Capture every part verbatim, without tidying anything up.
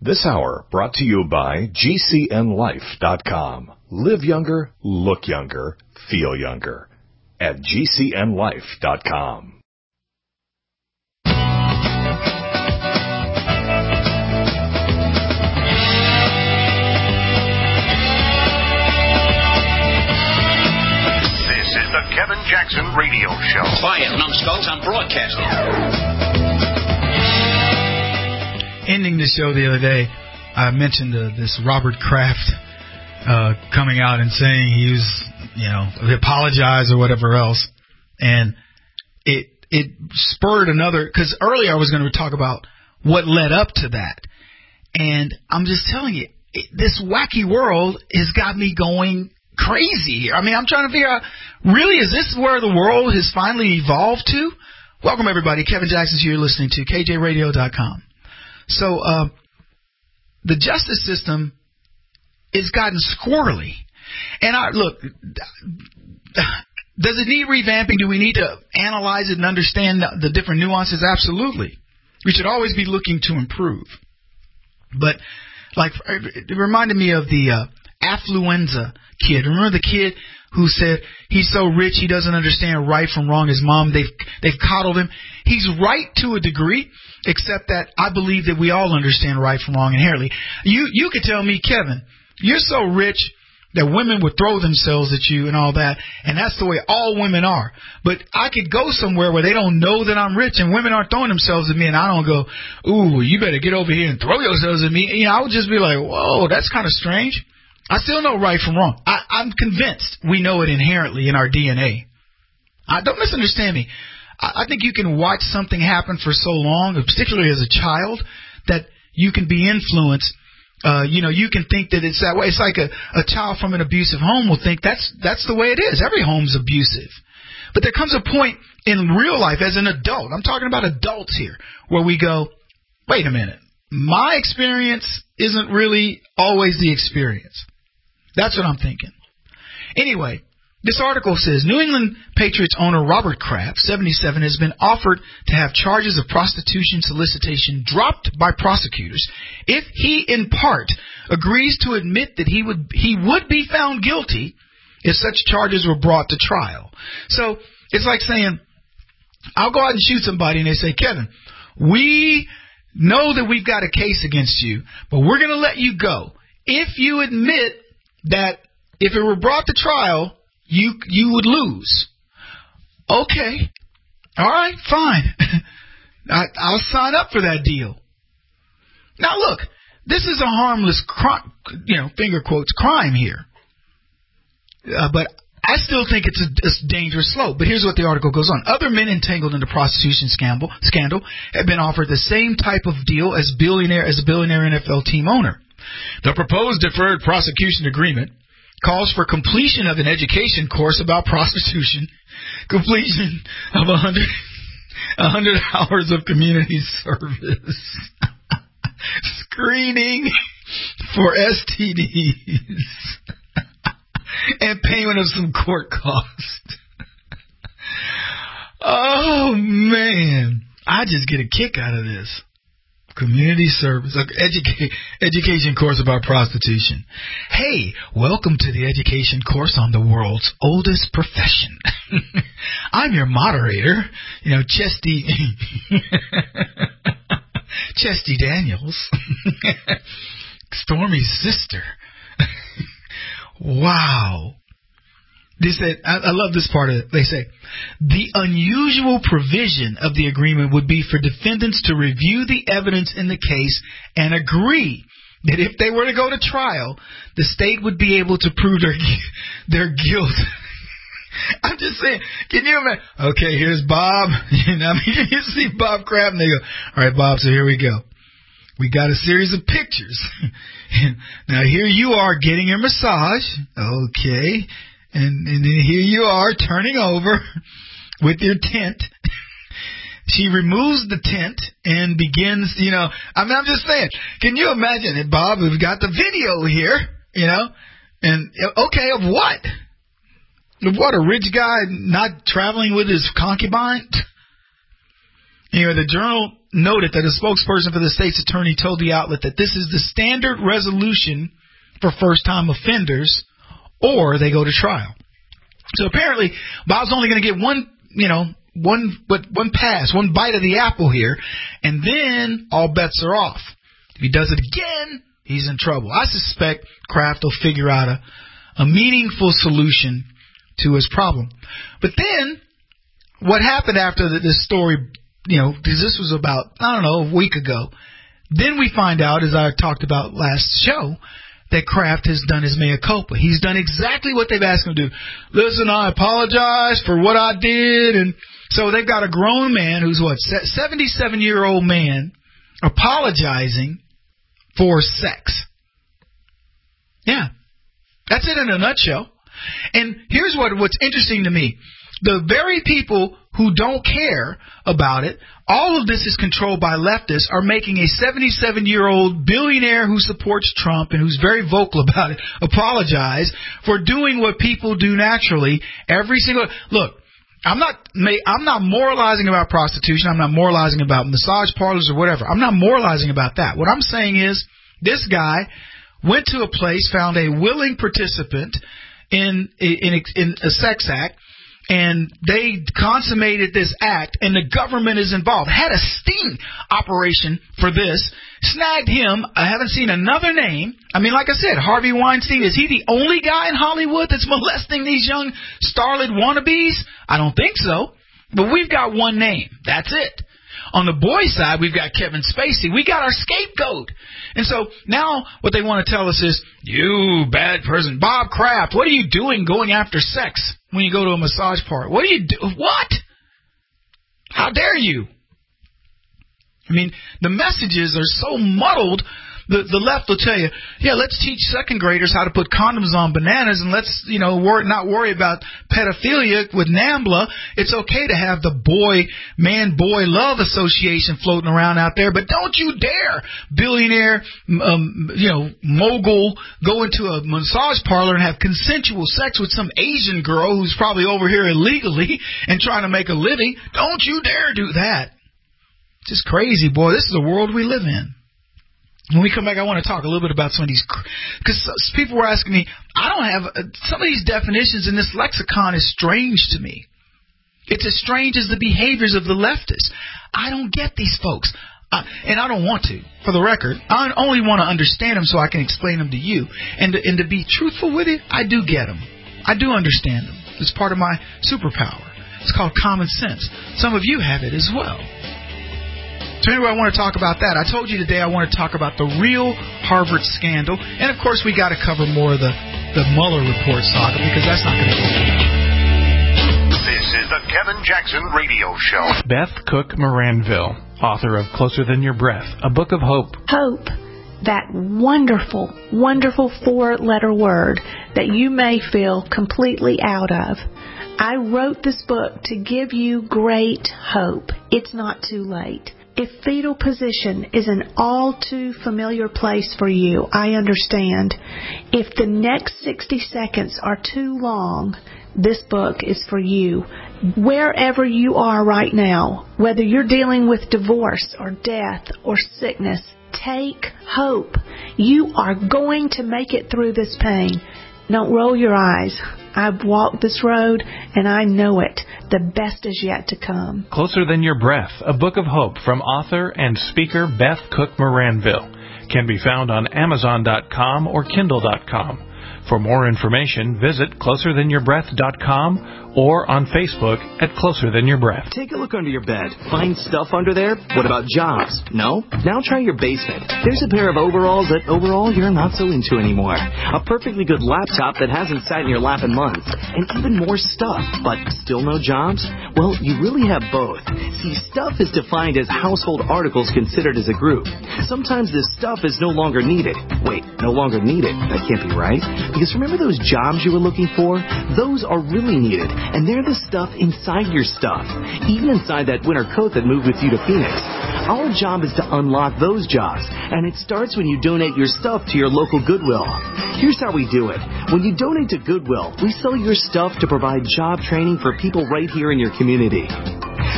This hour brought to you by G C N life dot com. Live younger, look younger, feel younger at G C N life dot com. This is the Kevin Jackson Radio Show. Quiet, numbskulls, I'm broadcasting. Ending the show the other day, I mentioned uh, this Robert Kraft uh, coming out and saying he was, you know, he apologized or whatever else, and it it spurred another, because earlier I was going to talk about what led up to that, and I'm just telling you, it, this wacky world has got me going crazy here. I mean, I'm trying to figure out, really, is this where the world has finally evolved to? Welcome, everybody. Kevin Jackson's here, listening to K J radio dot com. So uh, the justice system has gotten squirrely. And I, look, does it need revamping? Do we need to analyze it and understand the, the different nuances? Absolutely. We should always be looking to improve. But like, it reminded me of the uh, affluenza kid. Remember the kid who said he's so rich he doesn't understand right from wrong? His mom, they've they've coddled him. He's right to a degree, except that I believe that we all understand right from wrong inherently. You you could tell me, Kevin, you're so rich that women would throw themselves at you and all that, and that's the way all women are. But I could go somewhere where they don't know that I'm rich, and women aren't throwing themselves at me, and I don't go, ooh, you better get over here and throw yourselves at me. You know, I would just be like, whoa, that's kind of strange. I still know right from wrong. I, I'm convinced we know it inherently in our D N A. I, don't misunderstand me. I, I think you can watch something happen for so long, particularly as a child, that you can be influenced. Uh, you know, you can think that it's that way. It's like a, a child from an abusive home will think that's that's the way it is. Every home's abusive. But there comes a point in real life as an adult, I'm talking about adults here, where we go, wait a minute, my experience isn't really always the experience. That's what I'm thinking. Anyway, this article says New England Patriots owner Robert Kraft, seventy-seven, has been offered to have charges of prostitution solicitation dropped by prosecutors if he, in part, agrees to admit that he would he would be found guilty if such charges were brought to trial. So it's like saying, I'll go out and shoot somebody, and they say, Kevin, we know that we've got a case against you, but we're going to let you go if you admit that if it were brought to trial, you you would lose. Okay. All right, fine. I, I'll sign up for that deal. Now, look, this is a harmless, crime, you know, finger quotes, crime here. Uh, but I still think it's a, a dangerous slope. But here's what the article goes on. Other men entangled in the prostitution scandal, scandal have been offered the same type of deal as billionaire as a billionaire N F L team owner. The proposed deferred prosecution agreement calls for completion of an education course about prostitution, completion of one hundred, one hundred hours of community service, screening for S T Ds, and payment of some court costs. Oh, man. I just get a kick out of this. Community service, educa- education course about prostitution. Hey, welcome to the education course on the world's oldest profession. I'm your moderator, you know, Chesty, Chesty Daniels, Stormy's sister. Wow. They said, I, I love this part of it. They say, the unusual provision of the agreement would be for defendants to review the evidence in the case and agree that if they were to go to trial, the state would be able to prove their, their guilt. I'm just saying, can you imagine? Okay, here's Bob. You know, I mean, you see Bob Kraft, and they go, all right, Bob, so here we go. We got a series of pictures. Now, here you are getting your massage. Okay. And, and then here you are turning over with your tent. She removes the tent and begins, you know, I mean, I'm just saying, can you imagine it, Bob? We've got the video here, you know, and okay, of what? Of what, a rich guy not traveling with his concubine? You know, the Journal noted that a spokesperson for the state's attorney told the outlet that this is the standard resolution for first-time offenders, or they go to trial. So apparently, Bob's only going to get one, you know, one but one pass, one bite of the apple here, and then all bets are off. If he does it again, he's in trouble. I suspect Kraft will figure out a, a meaningful solution to his problem. But then, what happened after the, this story, you know, because this was about, I don't know, a week ago, then we find out, as I talked about last show, that Kraft has done his mea culpa. He's done exactly what they've asked him to do. Listen, I apologize for what I did. And so they've got a grown man who's, what, seventy-seven-year-old man apologizing for sex. Yeah. That's it in a nutshell. And here's what what's interesting to me. The very people who don't care about it, all of this is controlled by leftists, are making a seventy-seven-year-old billionaire who supports Trump and who's very vocal about it apologize for doing what people do naturally every single... Look, I'm not I'm not moralizing about prostitution. I'm not moralizing about massage parlors or whatever. I'm not moralizing about that. What I'm saying is this guy went to a place, found a willing participant in in, in a sex act, and they consummated this act, and the government is involved. Had a sting operation for this, snagged him. I haven't seen another name. I mean, like I said, Harvey Weinstein, is he the only guy in Hollywood that's molesting these young starlet wannabes? I don't think so. But we've got one name. That's it. On the boys' side, we've got Kevin Spacey. We got our scapegoat. And so now what they want to tell us is, you bad person, Bob Kraft, what are you doing going after sex when you go to a massage parlor? What do you do? What? How dare you? I mean, the messages are so muddled. The, the left will tell you, yeah, let's teach second graders how to put condoms on bananas, and let's, you know, wor- not worry about pedophilia with NAMBLA. It's okay to have the boy, man-boy love association floating around out there, but don't you dare, billionaire, um, you know, mogul, go into a massage parlor and have consensual sex with some Asian girl who's probably over here illegally and trying to make a living. Don't you dare do that. Just crazy, boy. This is the world we live in. When we come back, I want to talk a little bit about some of these, because people were asking me, I don't have, uh, some of these definitions in this lexicon is strange to me. It's as strange as the behaviors of the leftists. I don't get these folks, uh, and I don't want to. For the record, I only want to understand them so I can explain them to you. And to, and to be truthful with it, I do get them. I do understand them. It's part of my superpower. It's called common sense. Some of you have it as well. So anyway, I want to talk about that. I told you today I want to talk about the real Harvard scandal. And, of course, we got to cover more of the, the Mueller report saga, because that's not going to go. This is the Kevin Jackson Radio Show. Beth Cook Moranville, author of Closer Than Your Breath, a book of hope. Hope, that wonderful, wonderful four-letter word that you may feel completely out of. I wrote this book to give you great hope. It's not too late. If fetal position is an all too familiar place for you, I understand. If the next sixty seconds are too long, this book is for you. Wherever you are right now, whether you're dealing with divorce or death or sickness, take hope. You are going to make it through this pain. Don't roll your eyes. I've walked this road, and I know it. The best is yet to come. Closer Than Your Breath, a book of hope from author and speaker Beth Cook Moranville. Can be found on Amazon dot com or Kindle dot com. For more information, visit closer than your breath dot com or on Facebook at Closer Than Your Breath. Take a look under your bed. Find stuff under there? What about jobs? No? Now try your basement. There's a pair of overalls that overall you're not so into anymore. A perfectly good laptop that hasn't sat in your lap in months. And even more stuff, but still no jobs? Well, you really have both. See, stuff is defined as household articles considered as a group. Sometimes this stuff is no longer needed. Wait, no longer needed? That can't be right. Because remember those jobs you were looking for? Those are really needed. And they're the stuff inside your stuff. Even inside that winter coat that moved with you to Phoenix. Our job is to unlock those jobs. And it starts when you donate your stuff to your local Goodwill. Here's how we do it. When you donate to Goodwill, we sell your stuff to provide job training for people right here in your community.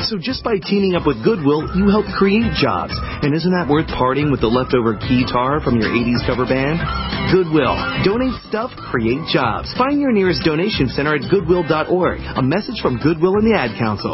So just by teaming up with Goodwill, you help create jobs. And isn't that worth parting with the leftover guitar from your eighties cover band? Goodwill. Donate stuff, create jobs. Find your nearest donation center at goodwill dot org. A message from Goodwill and the Ad Council.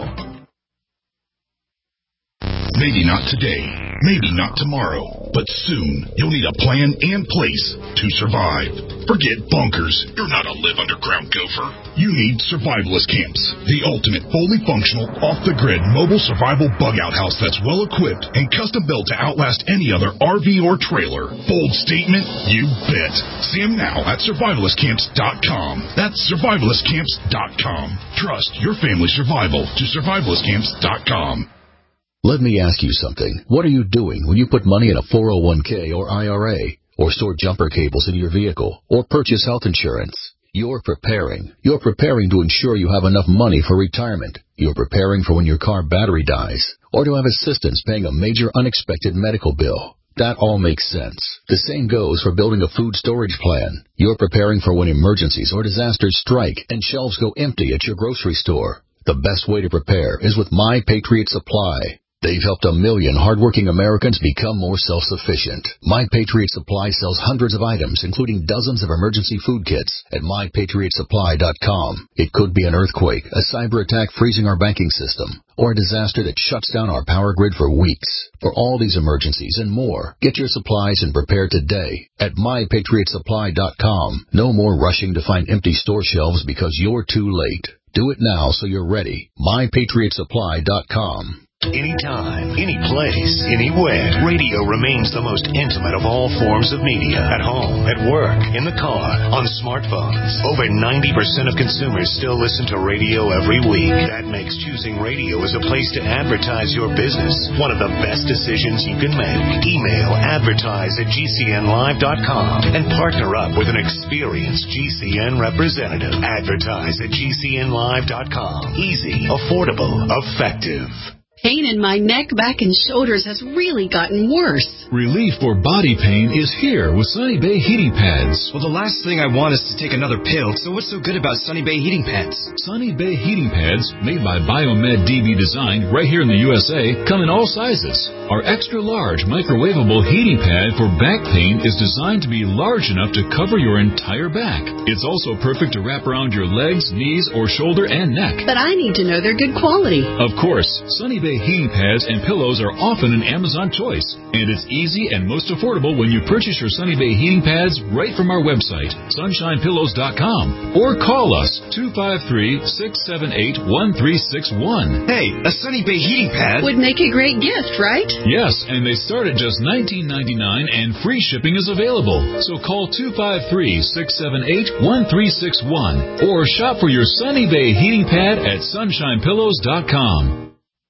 Maybe not today, maybe not tomorrow, but soon you'll need a plan and place to survive. Forget bunkers. You're not a live underground gopher. You need Survivalist Camps, the ultimate fully functional, off-the-grid mobile survival bug-out house that's well-equipped and custom-built to outlast any other R V or trailer. Bold statement? You bet. See them now at survivalist camps dot com. That's survivalist camps dot com. Trust your family's survival to survivalist camps dot com. Let me ask you something. What are you doing when you put money in a four oh one k or I R A, or store jumper cables in your vehicle, or purchase health insurance? You're preparing. You're preparing to ensure you have enough money for retirement. You're preparing for when your car battery dies, or to have assistance paying a major unexpected medical bill. That all makes sense. The same goes for building a food storage plan. You're preparing for when emergencies or disasters strike and shelves go empty at your grocery store. The best way to prepare is with My Patriot Supply. They've helped a million hardworking Americans become more self-sufficient. My Patriot Supply sells hundreds of items, including dozens of emergency food kits at my patriot supply dot com. It could be an earthquake, a cyber attack freezing our banking system, or a disaster that shuts down our power grid for weeks. For all these emergencies and more, get your supplies and prepare today at my patriot supply dot com. No more rushing to find empty store shelves because you're too late. Do it now so you're ready. my patriot supply dot com. Anytime, any place, anywhere. Radio remains the most intimate of all forms of media. At home, at work, in the car, on smartphones. Over ninety percent of consumers still listen to radio every week. That makes choosing radio as a place to advertise your business one of the best decisions you can make. Email advertise at g c n live dot com and partner up with an experienced G C N representative. Advertise at g c n live dot com. Easy, affordable, effective. Pain in my neck, back, and shoulders has really gotten worse. Relief for body pain is here with Sunny Bay Heating Pads. Well, the last thing I want is to take another pill, so what's so good about Sunny Bay Heating Pads? Sunny Bay Heating Pads, made by Biomed D B Design right here in the U S A, come in all sizes. Our extra-large microwavable heating pad for back pain is designed to be large enough to cover your entire back. It's also perfect to wrap around your legs, knees, or shoulder and neck. But I need to know they're good quality. Of course, Sunny Bay heating pads and pillows are often an Amazon choice, and it's easy and most affordable when you purchase your Sunny Bay heating pads right from our website, sunshine pillows dot com, or call us two five three, six seven eight, one three six one. Hey, a Sunny Bay heating pad would make a great gift, right? Yes, and they start at just nineteen ninety-nine dollars and free shipping is available. So call two five three, six seven eight, one three six one or shop for your Sunny Bay heating pad at sunshine pillows dot com.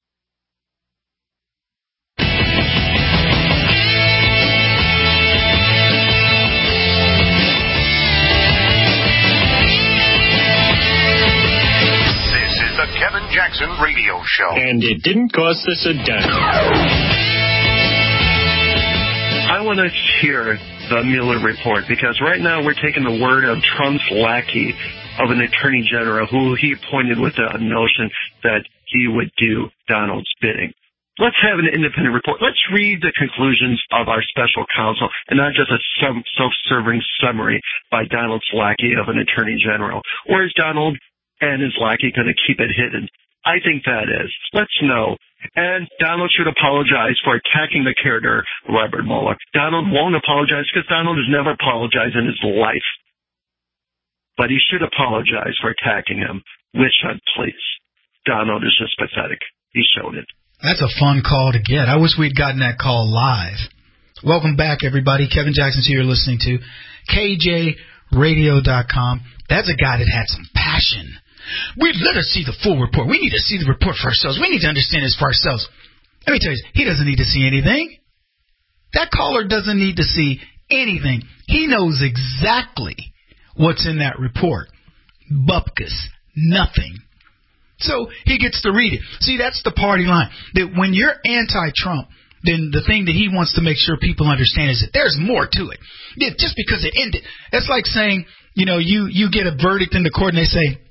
Kevin Jackson Radio Show. And it didn't cost us a dime. I want to hear the Mueller report because right now we're taking the word of Trump's lackey of an attorney general who he appointed with the notion that he would do Donald's bidding. Let's have an independent report. Let's read the conclusions of our special counsel and not just a self-serving summary by Donald's lackey of an attorney general. Or is Donald and his lackey going to keep it hidden? I think that is. Let's know. And Donald should apologize for attacking the character Robert Mueller. Donald won't apologize because Donald has never apologized in his life. But he should apologize for attacking him. Witch hunt, please. Donald is just pathetic. He showed it. That's a fun call to get. I wish we'd gotten that call live. Welcome back, everybody. Kevin Jackson's here listening to K J radio dot com. That's a guy that had some passion. We let us see the full report. We need to see the report for ourselves. We need to understand this for ourselves. Let me tell you, he doesn't need to see anything. That caller doesn't need to see anything. He knows exactly what's in that report. Bupkis. Nothing. So he gets to read it. See, that's the party line. That when you're anti-Trump, then the thing that he wants to make sure people understand is that there's more to it. Just because it ended. That's like saying, you know, you, you get a verdict in the court and they say,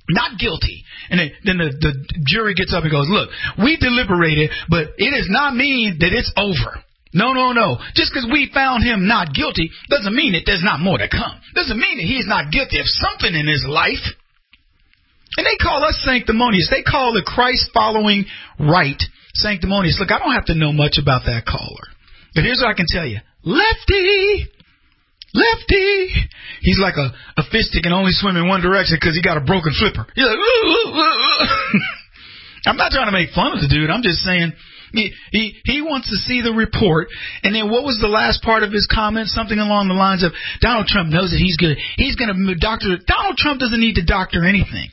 not guilty. And then, then the, the jury gets up and goes, look, we deliberated, but it does not mean that it's over. No, no, no. Just because we found him not guilty doesn't mean that there's not more to come. Doesn't mean that he's not guilty of something in his life. And they call us sanctimonious. They call the Christ-following right sanctimonious. Look, I don't have to know much about that caller. But here's what I can tell you. Lefty! Lefty! He's like a, a fish that can only swim in one direction because he got a broken flipper. He's like, ooh, ooh, ooh. I'm not trying to make fun of the dude. I'm just saying he, he he wants to see the report. And then what was the last part of his comment? Something along the lines of, Donald Trump knows that he's good. He's going to doctor. Donald Trump doesn't need to doctor anything.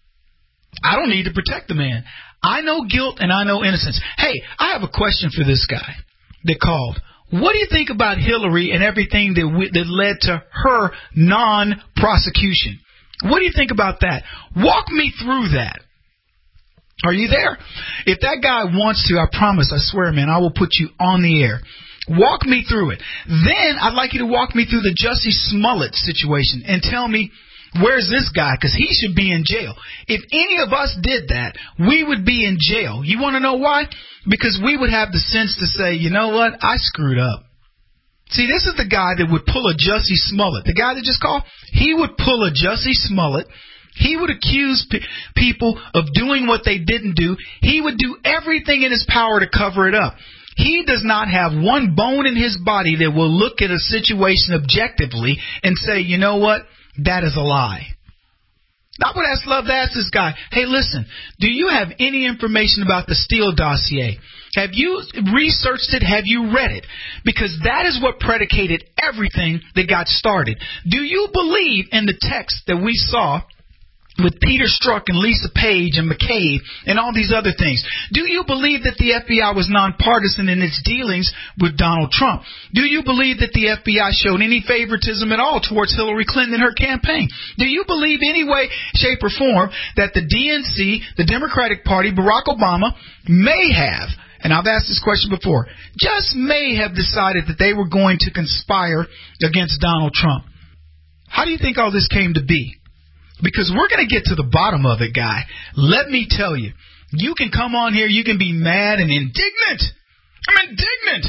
I don't need to protect the man. I know guilt and I know innocence. Hey, I have a question for this guy that called. What do you think about Hillary and everything that w- that led to her non-prosecution? What do you think about that? Walk me through that. Are you there? If that guy wants to, I promise, I swear, man, I will put you on the air. Walk me through it. Then I'd like you to walk me through the Jussie Smollett situation and tell me, where's this guy? Because he should be in jail. If any of us did that, we would be in jail. You want to know why? Because we would have the sense to say, you know what? I screwed up. See, this is the guy that would pull a Jussie Smollett. The guy that just called, he would pull a Jussie Smollett. He would accuse pe- people of doing what they didn't do. He would do everything in his power to cover it up. He does not have one bone in his body that will look at a situation objectively and say, you know what? That is a lie. I would ask, love to ask this guy, hey, listen, do you have any information about the Steele dossier? Have you researched it? Have you read it? Because that is what predicated everything that got started. Do you believe in the text that we saw with Peter Strzok and Lisa Page and McCabe and all these other things? Do you believe that the F B I was nonpartisan in its dealings with Donald Trump? Do you believe that the F B I showed any favoritism at all towards Hillary Clinton and her campaign? Do you believe any way, shape, or form that the D N C, the Democratic Party, Barack Obama, may have, and I've asked this question before, just may have decided that they were going to conspire against Donald Trump? How do you think all this came to be? Because we're going to get to the bottom of it, guy. Let me tell you, you can come on here, you can be mad and indignant. I'm indignant.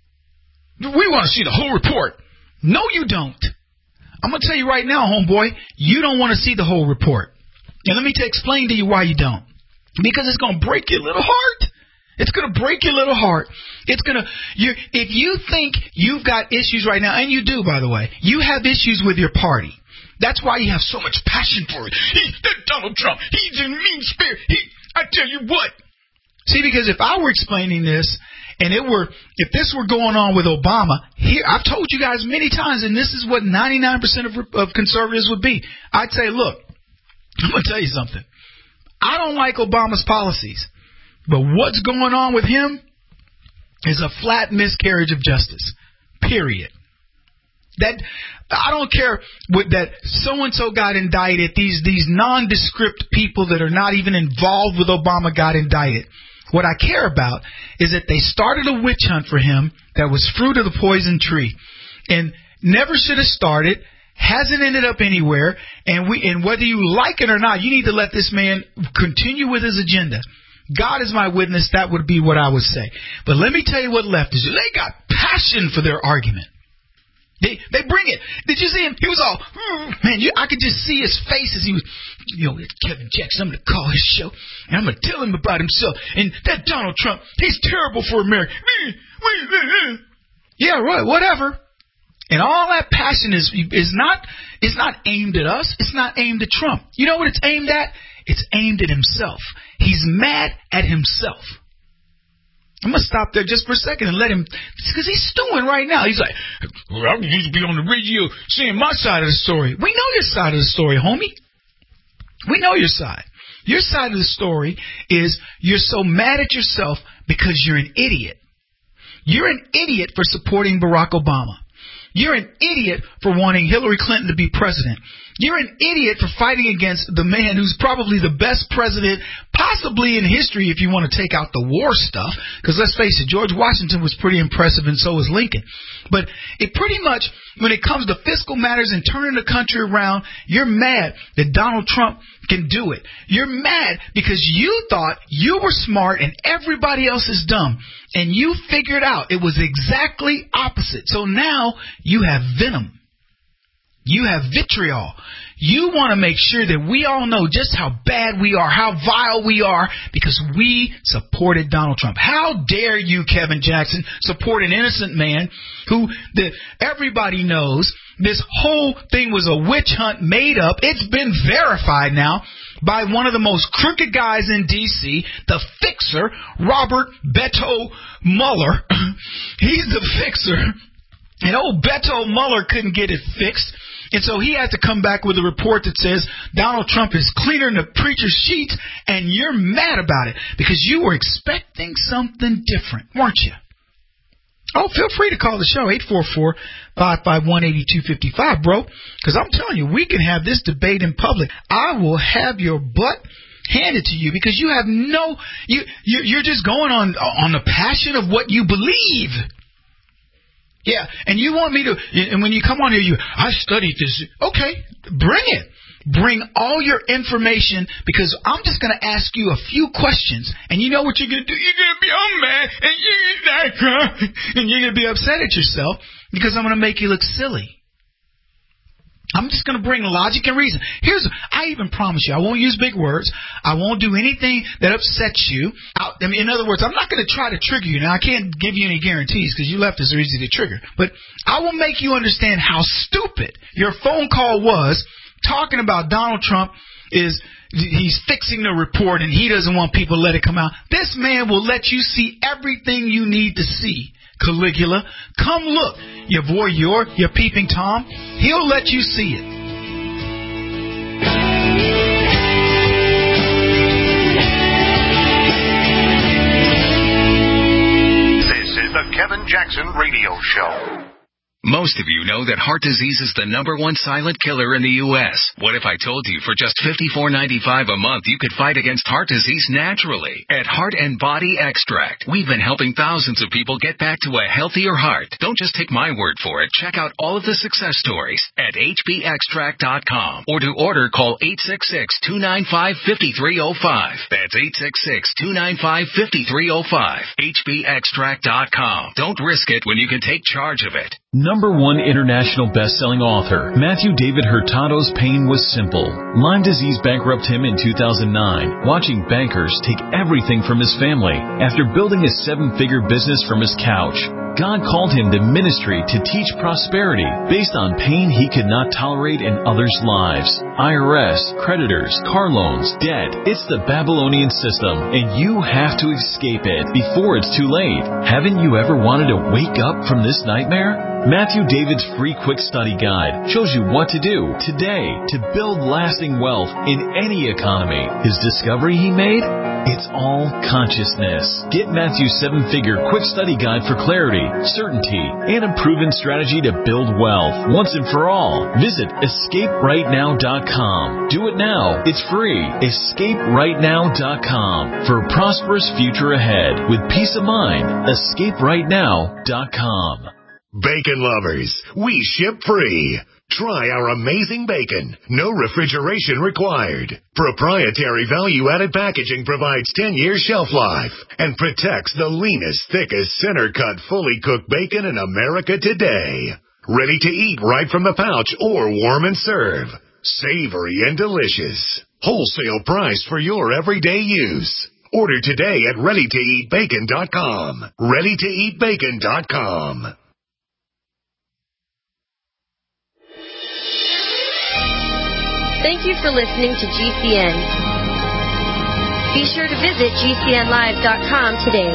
We want to see the whole report. No, you don't. I'm going to tell you right now, homeboy, you don't want to see the whole report. And let me t- explain to you why you don't. Because it's going to break your little heart. It's going to break your little heart. It's going to, you if you think you've got issues right now, and you do, by the way, you have issues with your party. That's why you have so much passion for it. He, Donald Trump, he's a mean spirit. He, I tell you what. See, because if I were explaining this, and it were, if this were going on with Obama, here, I've told you guys many times, and this is what ninety-nine percent of, of conservatives would be. I'd say, look, I'm going to tell you something. I don't like Obama's policies, but what's going on with him is a flat miscarriage of justice. Period. That I don't care what that so-and-so got indicted. These these nondescript people that are not even involved with Obama got indicted. What I care about is that they started a witch hunt for him that was fruit of the poison tree, and never should have started. Hasn't ended up anywhere, and we and whether you like it or not, you need to let this man continue with his agenda. God is my witness. That would be what I would say. But let me tell you what left is they got passion for their argument. They they bring it. Did you see him? He was all, mm, man, you, I could just see his face as he was, you know, Kevin Jackson, I'm going to call his show, and I'm going to tell him about himself. And that Donald Trump, he's terrible for America. Yeah, right, whatever. And all that passion is is not is not aimed at us. It's not aimed at Trump. You know what it's aimed at? It's aimed at himself. He's mad at himself. I'm going to stop there just for a second and let him, because he's stewing right now. He's like, well, I used to be on the radio saying my side of the story. We know your side of the story, homie. We know your side. Your side of the story is you're so mad at yourself because you're an idiot. You're an idiot for supporting Barack Obama. You're an idiot for wanting Hillary Clinton to be president. You're an idiot for fighting against the man who's probably the best president possibly in history if you want to take out the war stuff. Because let's face it, George Washington was pretty impressive and so was Lincoln. But it pretty much, when it comes to fiscal matters and turning the country around, you're mad that Donald Trump can do it. You're mad because you thought you were smart and everybody else is dumb. And you figured out it was exactly opposite. So now you have venom. You have vitriol. You want to make sure that we all know just how bad we are, how vile we are, because we supported Donald Trump. How dare you, Kevin Jackson, support an innocent man who the, everybody knows this whole thing was a witch hunt made up. It's been verified now by one of the most crooked guys in D C, the fixer, Robert Beto Mueller. He's the fixer. And old Beto Mueller couldn't get it fixed. And so he had to come back with a report that says Donald Trump is cleaner than the preacher's sheets, and you're mad about it because you were expecting something different, weren't you? Oh, feel free to call the show, eight four four, five five one, eight two five five, bro, because I'm telling you, we can have this debate in public. I will have your butt handed to you because you have no, you, you're just going on, on the passion of what you believe. Yeah, and you want me to, and when you come on here, you, I studied this. Okay, bring it. Bring all your information because I'm just going to ask you a few questions. And you know what you're going to do? You're going to be, oh, man, and you're, and you're going to be upset at yourself because I'm going to make you look silly. I'm just going to bring logic and reason. Here's, I even promise you, I won't use big words. I won't do anything that upsets you. I, I mean, in other words, I'm not going to try to trigger you. Now, I can't give you any guarantees because you left us are easy to trigger. But I will make you understand how stupid your phone call was talking about Donald Trump is he's fixing the report and he doesn't want people to let it come out. This man will let you see everything you need to see. Caligula, come look. Your boy, your, your peeping Tom, he'll let you see it. This is the Kevin Jackson Radio Show. Most of you know that heart disease is the number one silent killer in the U S What if I told you for just fifty-four ninety-five a month you could fight against heart disease naturally? At Heart and Body Extract, we've been helping thousands of people get back to a healthier heart. Don't just take my word for it. Check out all of the success stories at H B extract dot com. Or to order, call eight six six, two nine five, five three zero five. That's eight six six, two nine five, five three zero five. H B extract dot com. Don't risk it when you can take charge of it. Number one international best-selling author, Matthew David Hurtado's pain was simple. Lyme disease bankrupted him in two thousand nine, watching bankers take everything from his family after building a seven-figure business from his couch. God called him to ministry to teach prosperity based on pain he could not tolerate in others' lives. I R S, creditors, car loans, debt. It's the Babylonian system, and you have to escape it before it's too late. Haven't you ever wanted to wake up from this nightmare? Matthew David's free quick study guide shows you what to do today to build lasting wealth in any economy. His discovery he made? It's all consciousness. Get Matthew's seven-figure quick study guide for clarity, certainty, and a proven strategy to build wealth once and for all. Visit escape right now dot com. Do it now. It's free. escape right now dot com for a prosperous future ahead with peace of mind. escape right now dot com. Bacon lovers, we ship free. Try our amazing bacon. No refrigeration required. Proprietary value-added packaging provides ten years shelf life and protects the leanest, thickest, center-cut, fully cooked bacon in America today. Ready to eat right from the pouch or warm and serve. Savory and delicious. Wholesale price for your everyday use. Order today at ready to eat bacon dot com. ready to eat bacon dot com. Thank you for listening to G C N. Be sure to visit G C N live dot com today.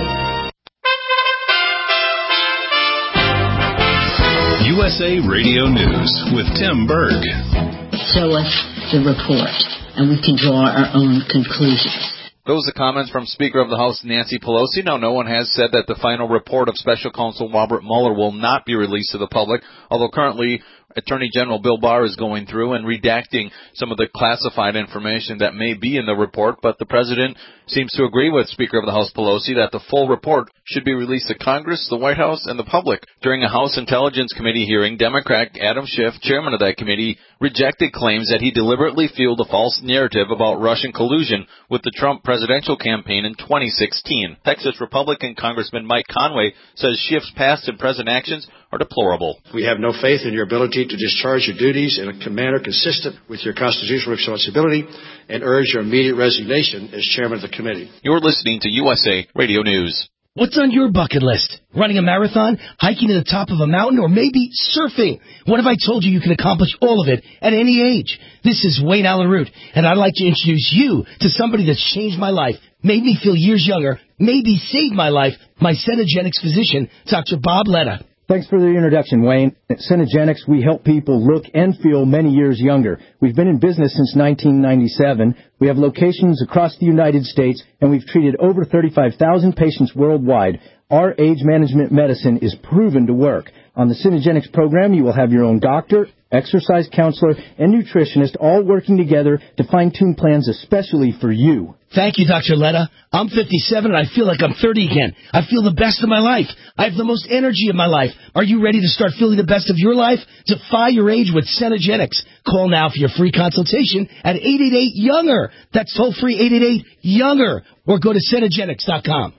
U S A Radio News with Tim Berg. Show us the report, and we can draw our own conclusions. Those are comments from Speaker of the House Nancy Pelosi. Now, no one has said that the final report of Special Counsel Robert Mueller will not be released to the public, although currently Attorney General Bill Barr is going through and redacting some of the classified information that may be in the report, but the president seems to agree with Speaker of the House Pelosi that the full report should be released to Congress, the White House, and the public. During a House Intelligence Committee hearing, Democrat Adam Schiff, chairman of that committee, rejected claims that he deliberately fueled a false narrative about Russian collusion with the Trump presidential campaign in twenty sixteen. Texas Republican Congressman Mike Conway says Schiff's past and present actions are deplorable. We have no faith in your ability to discharge your duties in a manner consistent with your constitutional responsibility and urge your immediate resignation as chairman of the committee. You're listening to U S A Radio News. What's on your bucket list? Running a marathon, hiking to the top of a mountain, or maybe surfing? What if I told you you can accomplish all of it at any age? This is Wayne Allen Root, and I'd like to introduce you to somebody that's changed my life, made me feel years younger, maybe saved my life, my Cenegenics physician, Doctor Bob Letta. Thanks for the introduction, Wayne. At Cenegenics, we help people look and feel many years younger. We've been in business since nineteen ninety-seven. We have locations across the United States, and we've treated over thirty-five thousand patients worldwide. Our age management medicine is proven to work. On the Cenegenics program, you will have your own doctor, exercise counselor, and nutritionist all working together to fine-tune plans especially for you. Thank you, Doctor Letta. I'm fifty-seven, and I feel like I'm thirty again. I feel the best of my life. I have the most energy of my life. Are you ready to start feeling the best of your life? Defy your age with Cenegenics. Call now for your free consultation at eight eight eight, younger. That's toll-free eight eight eight, younger. Or go to Cenegenics dot com.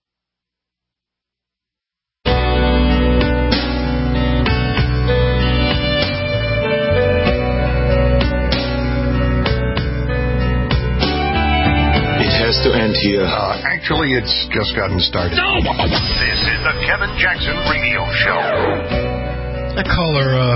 To end here. Uh, actually, it's just gotten started. No! This is the Kevin Jackson Radio Show. That caller, uh,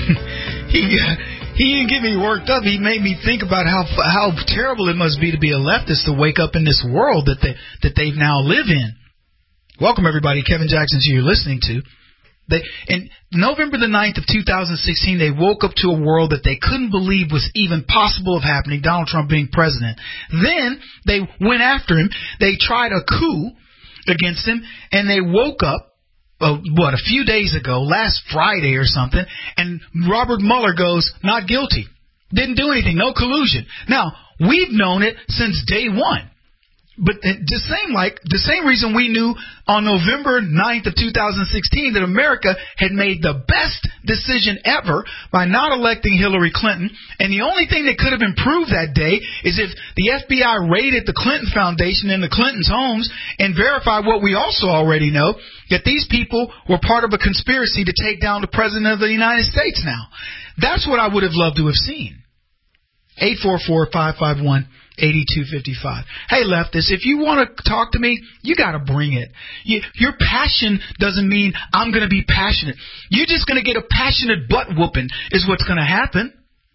he uh, he didn't get me worked up. He made me think about how how terrible it must be to be a leftist to wake up in this world that they that they've now live in. Welcome everybody, Kevin Jackson, who you're listening to. They, in November the ninth of two thousand sixteen, they woke up to a world that they couldn't believe was even possible of happening, Donald Trump being president. Then they went after him. They tried a coup against him, and they woke up, uh, what, a few days ago, last Friday or something, and Robert Mueller goes, not guilty. Didn't do anything, no collusion. Now, we've known it since day one. But the same like the same reason we knew on November ninth of two thousand sixteen that America had made the best decision ever by not electing Hillary Clinton. And the only thing that could have improved that day is if the F B I raided the Clinton Foundation and the Clintons' homes and verified what we also already know, that these people were part of a conspiracy to take down the President of the United States now. That's what I would have loved to have seen. eight four four, five five one, eight two five five. Hey, leftists, if you want to talk to me, you got to bring it. You, your passion doesn't mean I'm going to be passionate. You're just going to get a passionate butt whooping is what's going to happen.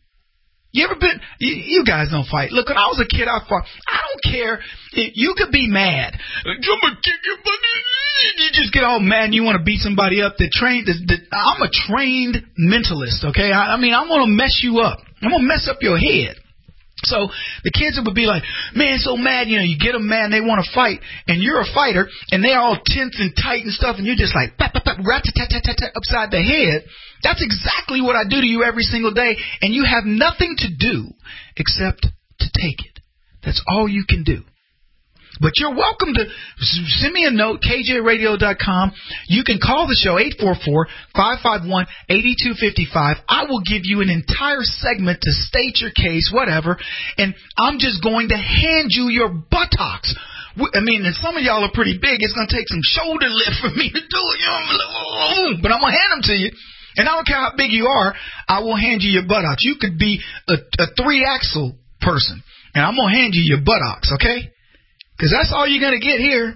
You ever been, you, you guys don't fight. Look, when I was a kid, I fought. I don't care. You could be mad. I'm going to kick your butt. You just get all mad and you want to beat somebody up. That trained, that, that, I'm a trained mentalist, okay? I, I mean, I'm going to mess you up. I'm going to mess up your head. So the kids would be like, man, so mad, you know, you get them mad and they want to fight, and you're a fighter, and they're all tense and tight and stuff, and you're just like, pap, pap, pap, rat-tat-tat-tat-tat upside the head. That's exactly what I do to you every single day, and you have nothing to do except to take it. That's all you can do. But you're welcome to send me a note, K J radio dot com. You can call the show, eight four four, five five one, eight two five five. I will give you an entire segment to state your case, whatever, and I'm just going to hand you your buttocks. I mean, and some of y'all are pretty big. It's going to take some shoulder lift for me to do it. You know, I'm like, oh, but I'm going to hand them to you. And I don't care how big you are, I will hand you your buttocks. You could be a, a three-axle person, and I'm going to hand you your buttocks, okay? Because that's all you're going to get here.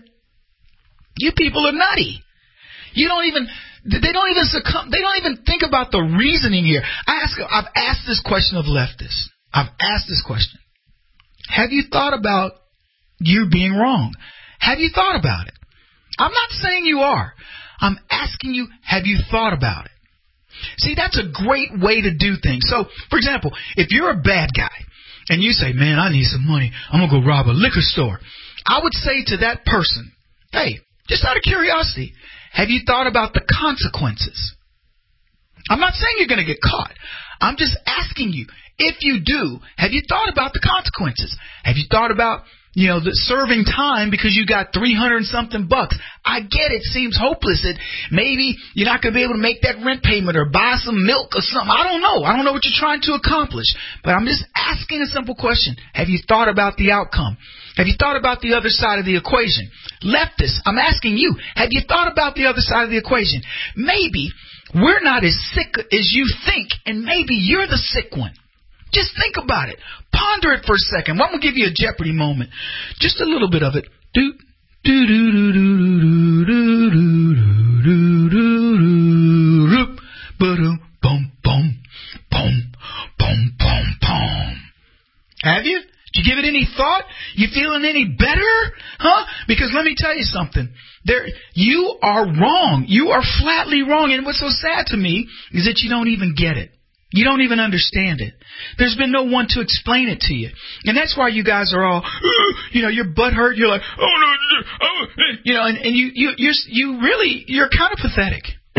You people are nutty. You don't even, they don't even succumb, they don't even think about the reasoning here. I ask, I've asked this question of leftists. I've asked this question. Have you thought about you being wrong? Have you thought about it? I'm not saying you are. I'm asking you, have you thought about it? See, that's a great way to do things. So, for example, if you're a bad guy and you say, man, I need some money, I'm going to go rob a liquor store, I would say to that person, hey, just out of curiosity, have you thought about the consequences? I'm not saying you're going to get caught. I'm just asking you, if you do, have you thought about the consequences? Have you thought about, you know, the serving time because you got three hundred and something bucks? I get it. Seems hopeless that maybe you're not going to be able to make that rent payment or buy some milk or something. I don't know. I don't know what you're trying to accomplish. But I'm just asking a simple question. Have you thought about the outcome? Have you thought about the other side of the equation? Leftists, I'm asking you, have you thought about the other side of the equation? Maybe we're not as sick as you think, and maybe you're the sick one. Just think about it. Ponder it for a second. Well, I'm going to give you a Jeopardy moment. Just a little bit of it. Do, do, do, do, do, do, do, do, do, do, boom, boom, boom, boom, boom, boom, boom. Have you? Did you give it any thought? You feeling any better? Huh? Because let me tell you something. There, you are wrong. You are flatly wrong. And what's so sad to me is that you don't even get it. You don't even understand it. There's been no one to explain it to you. And that's why you guys are all, you know, your butt hurt. You're like, oh, no, oh, you know, and, and you, you, you're, you really, you're kind of pathetic.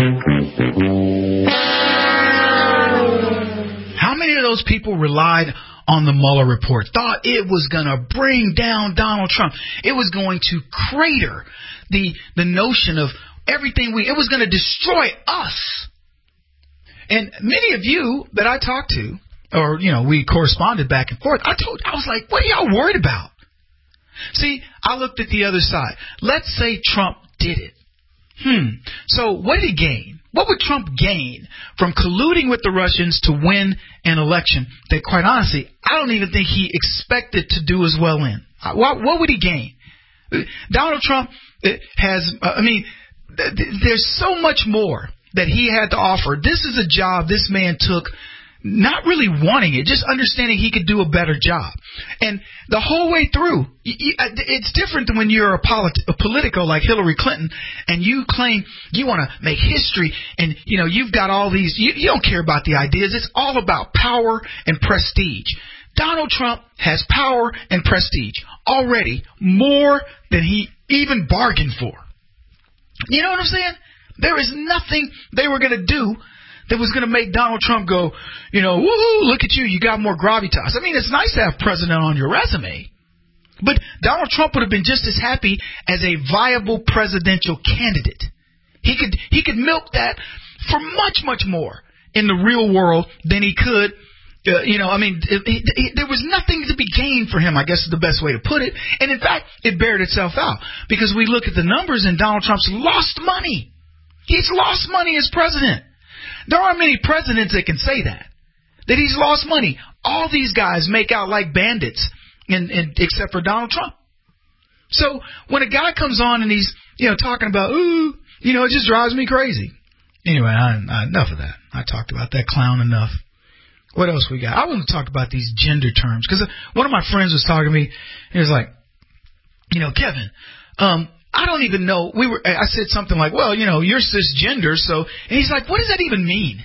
How many of those people relied on the Mueller report, thought it was going to bring down Donald Trump? It was going to crater the, the notion of everything we, it was going to destroy us. And many of you that I talked to, or, you know, we corresponded back and forth, I told, I was like, what are y'all worried about? See, I looked at the other side. Let's say Trump did it. Hmm. So what did he gain? What would Trump gain from colluding with the Russians to win an election that, quite honestly, I don't even think he expected to do as well in? What, what would he gain? Donald Trump has, I mean, there's so much more that he had to offer. This is a job this man took, not really wanting it, just understanding he could do a better job. And the whole way through, it's different than when you're a, polit- a politico like Hillary Clinton and you claim you want to make history and, you know, you've got all these, you, you don't care about the ideas. It's all about power and prestige. Donald Trump has power and prestige already, more than he even bargained for. You know what I'm saying? There is nothing they were going to do that was going to make Donald Trump go, you know, woohoo, look at you, you got more gravitas. I mean, it's nice to have president on your resume, but Donald Trump would have been just as happy as a viable presidential candidate. He could he could milk that for much, much more in the real world than he could. Uh, you know, I mean, it, it, it, there was nothing to be gained for him, I guess is the best way to put it. And in fact, it bared itself out because we look at the numbers and Donald Trump's lost money. He's lost money as president. There aren't many presidents that can say that, that he's lost money. All these guys make out like bandits, and, and except for Donald Trump. So when a guy comes on and he's, you know, talking about, ooh, you know, it just drives me crazy. Anyway, I, I, enough of that. I talked about that clown enough. What else we got? I want to talk about these gender terms because one of my friends was talking to me. He was like, you know, Kevin, um, I don't even know. We were. I said something like, well, you know, you're cisgender. So, and he's like, what does that even mean?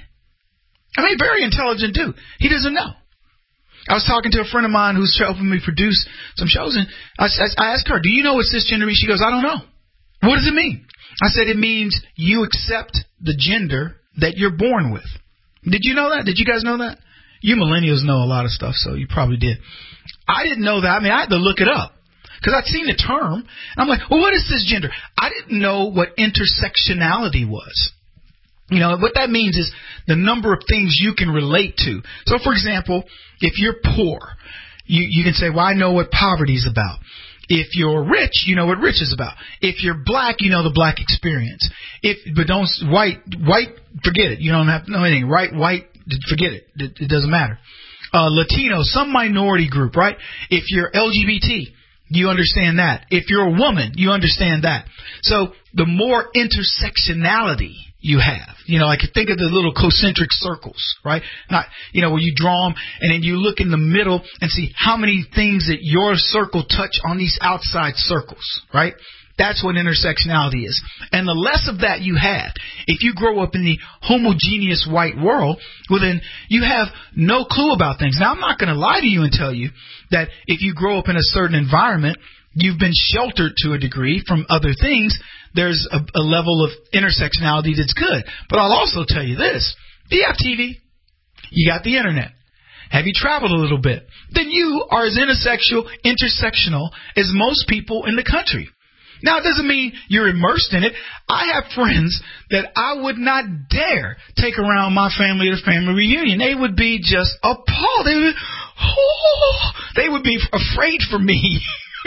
I mean, very intelligent dude. He doesn't know. I was talking to a friend of mine who's helping me produce some shows, and I, I asked her, do you know what cisgender means? She goes, I don't know. What does it mean? I said, it means you accept the gender that you're born with. Did you know that? Did you guys know that? You millennials know a lot of stuff, so you probably did. I didn't know that. I mean, I had to look it up. Because I'd seen the term, and I'm like, well, what is cisgender? I didn't know what intersectionality was. You know, what that means is the number of things you can relate to. So, for example, if you're poor, you, you can say, well, I know what poverty is about. If you're rich, you know what rich is about. If you're black, you know the black experience. If But don't, white, white, forget it. You don't have to know anything. Right, white, forget it. It, it doesn't matter. Uh, Latino, some minority group, right? If you're L G B T, you understand that. If you're a woman, you understand that. So the more intersectionality you have, you know, like think of the little concentric circles, right? Not, you know, where you draw them and then you look in the middle and see how many things that your circle touch on these outside circles, right? That's what intersectionality is. And the less of that you have, if you grow up in the homogeneous white world, well, then you have no clue about things. Now, I'm not going to lie to you and tell you that if you grow up in a certain environment, you've been sheltered to a degree from other things. There's a, a level of intersectionality that's good. But I'll also tell you this, Do you have T V? You got the internet. Have you traveled a little bit? Then you are as intersexual, intersectional as most people in the country. Now, it doesn't mean you're immersed in it. I have friends that I would not dare take around my family at a family reunion. They would be just appalled. They would, oh, they would be afraid for me,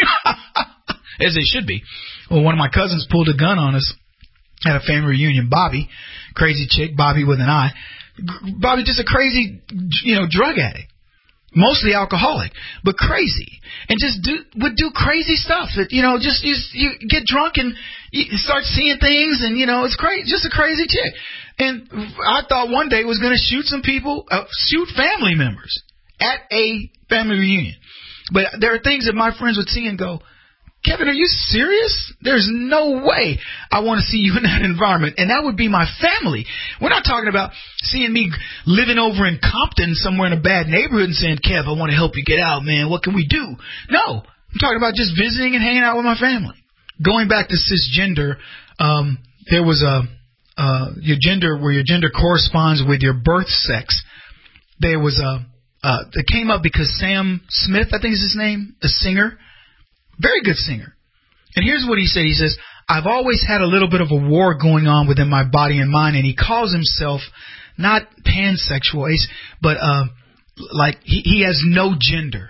as they should be. Well, one of my cousins pulled a gun on us at a family reunion. Bobby, crazy chick, Bobby with an I. Bobby just a crazy, you know, drug addict. Mostly alcoholic, but crazy, and just do would do crazy stuff. That you know, just you, you get drunk and you start seeing things, and you know, it's crazy, just a crazy chick. And I thought one day was going to shoot some people, uh, shoot family members at a family reunion. But there are things that my friends would see and go, Kevin, are you serious? There's no way I want to see you in that environment. And that would be my family. We're not talking about seeing me living over in Compton somewhere in a bad neighborhood and saying, Kev, I want to help you get out, man. What can we do? No, I'm talking about just visiting and hanging out with my family. Going back to cisgender, um, there was a uh, your gender where your gender corresponds with your birth sex. There was a uh, that came up because Sam Smith, I think is his name, a singer. Very good singer. And here's what he said. He says, I've always had a little bit of a war going on within my body and mind. And he calls himself not pansexual, but uh, like he, he has no gender,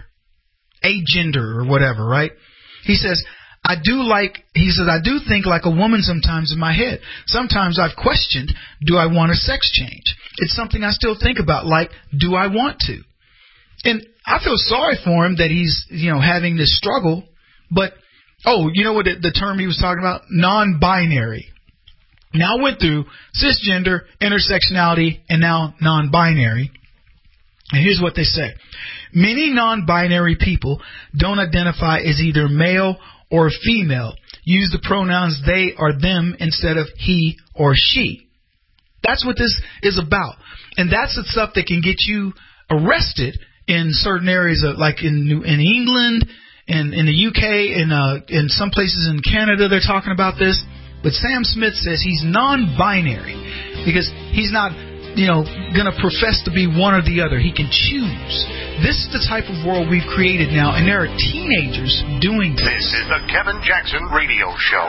agender or whatever, right? He says, I do like, he says, I do think like a woman sometimes in my head. Sometimes I've questioned, do I want a sex change? It's something I still think about, like, do I want to? And I feel sorry for him that he's, you know, having this struggle. But, oh, you know what the, the term he was talking about? Non-binary. Now I went through cisgender, intersectionality, and now non-binary. And here's what they say. Many non-binary people don't identify as either male or female. Use the pronouns they or them instead of he or she. That's what this is about. And that's the stuff that can get you arrested in certain areas, of, like in New, in England, and in the U K, in uh, in some places in Canada, they're talking about this. But Sam Smith says he's non-binary because he's not, you know, going to profess to be one or the other. He can choose. This is the type of world we've created now, and there are teenagers doing this. This is the Kevin Jackson Radio Show.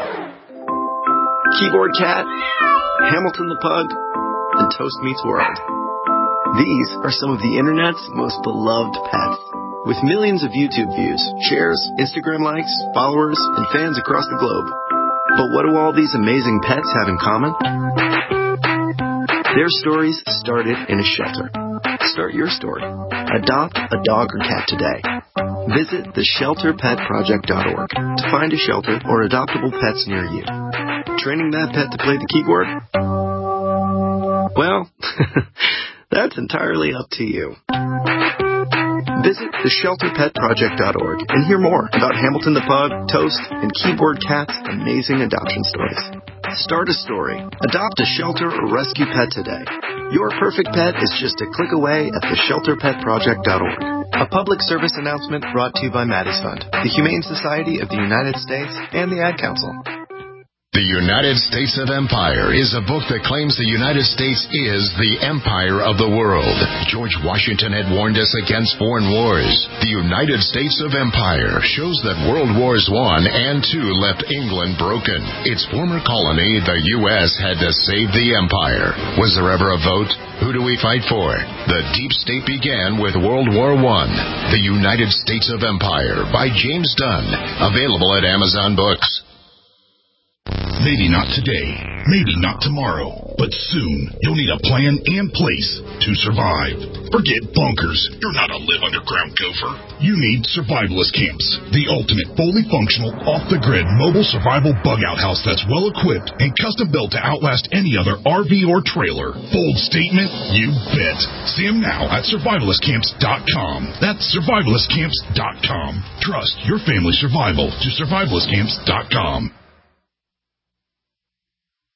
Keyboard Cat, Hamilton the Pug, and Toast Meets World. These are some of the internet's most beloved pets. With millions of YouTube views, shares, Instagram likes, followers, and fans across the globe. But what do all these amazing pets have in common? Their stories started in a shelter. Start your story. Adopt a dog or cat today. Visit the shelter pet project dot org to find a shelter or adoptable pets near you. Training that pet to play the keyboard? Well, that's entirely up to you. Visit the shelter pet project dot org and hear more about Hamilton the Pug, Toast, and Keyboard Cat's amazing adoption stories. Start a story. Adopt a shelter or rescue pet today. Your perfect pet is just a click away at the shelter pet project dot org. A public service announcement brought to you by Maddie's Fund, the Humane Society of the United States, and the Ad Council. The United States of Empire is a book that claims the United States is the empire of the world. George Washington had warned us against foreign wars. The United States of Empire shows that World Wars One and Two left England broken. Its former colony, the U S, had to save the empire. Was there ever a vote? Who do we fight for? The deep state began with World War One. The United States of Empire by James Dunn. Available at Amazon Books. Maybe not today, maybe not tomorrow, but soon you'll need a plan and place to survive. Forget bunkers. You're not a live underground gopher. You need survivalist camps, the ultimate fully functional, off-the-grid mobile survival bug-out house that's well-equipped and custom-built to outlast any other R V or trailer. Bold statement? You bet. See them now at survivalist camps dot com. That's survivalist camps dot com. Trust your family survival to survivalist camps dot com.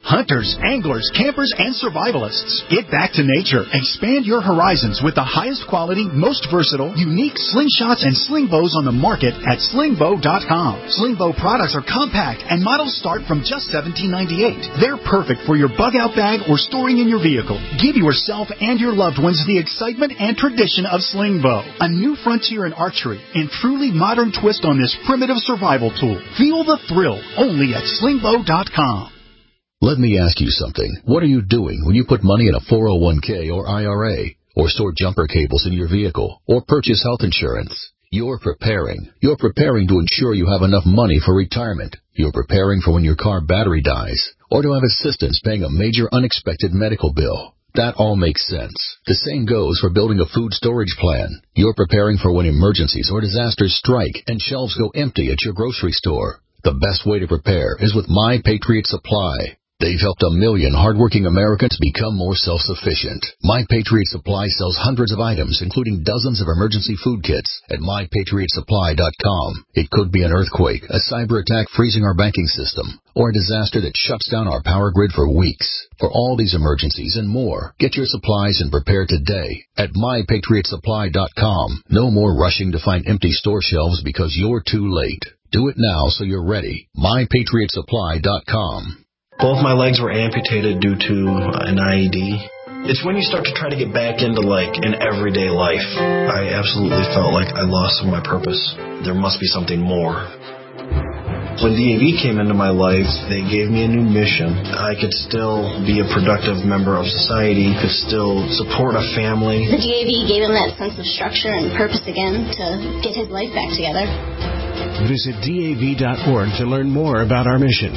Hunters, anglers, campers, and survivalists. Get back to nature. Expand your horizons with the highest quality, most versatile, unique slingshots and sling bows on the market at sling bow dot com. Sling bow products are compact and models start from just seventeen ninety-eight. They're perfect for your bug-out bag or storing in your vehicle. Give yourself and your loved ones the excitement and tradition of sling bow. A new frontier in archery and truly modern twist on this primitive survival tool. Feel the thrill only at sling bow dot com. Let me ask you something. What are you doing when you put money in a four oh one k or I R A, or store jumper cables in your vehicle, or purchase health insurance? You're preparing. You're preparing to ensure you have enough money for retirement. You're preparing for when your car battery dies, or to have assistance paying a major unexpected medical bill. That all makes sense. The same goes for building a food storage plan. You're preparing for when emergencies or disasters strike and shelves go empty at your grocery store. The best way to prepare is with My Patriot Supply. They've helped a million hardworking Americans become more self-sufficient. My Patriot Supply sells hundreds of items, including dozens of emergency food kits at my patriot supply dot com. It could be an earthquake, a cyber attack freezing our banking system, or a disaster that shuts down our power grid for weeks. For all these emergencies and more, get your supplies and prepare today at my patriot supply dot com. No more rushing to find empty store shelves because you're too late. Do it now so you're ready. my patriot supply dot com. Both my legs were amputated due to an I E D. It's when you start to try to get back into, like, an everyday life. I absolutely felt like I lost some of my purpose. There must be something more. When D A V came into my life, they gave me a new mission. I could still be a productive member of society, could still support a family. The D A V gave him that sense of structure and purpose again to get his life back together. Visit D A V dot org to learn more about our mission.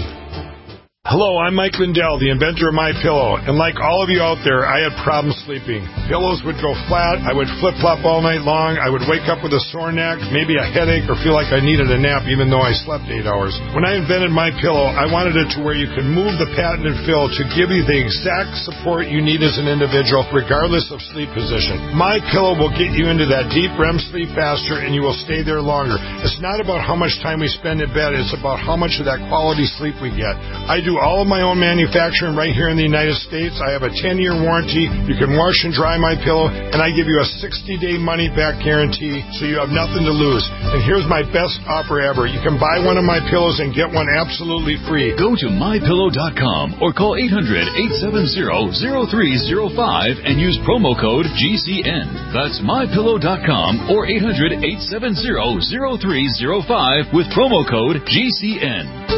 Hello, I'm Mike Lindell, the inventor of MyPillow, and like all of you out there, I had problems sleeping. Pillows would go flat, I would flip-flop all night long, I would wake up with a sore neck, maybe a headache, or feel like I needed a nap even though I slept eight hours. When I invented MyPillow, I wanted it to where you can move the patented fill to give you the exact support you need as an individual, regardless of sleep position. MyPillow will get you into that deep R E M sleep faster, and you will stay there longer. It's not about how much time we spend in bed, it's about how much of that quality sleep we get. I do all of my own manufacturing right here in the United States. I have a ten-year warranty. You can wash and dry my pillow, and I give you a sixty-day money-back guarantee, so you have nothing to lose. And here's my best offer ever. You can buy one of my pillows and get one absolutely free. Go to my pillow dot com or call eight hundred, eight seven zero, zero three zero five and use promo code G C N. That's my pillow dot com or eight hundred, eight seven zero, zero three zero five with promo code G C N.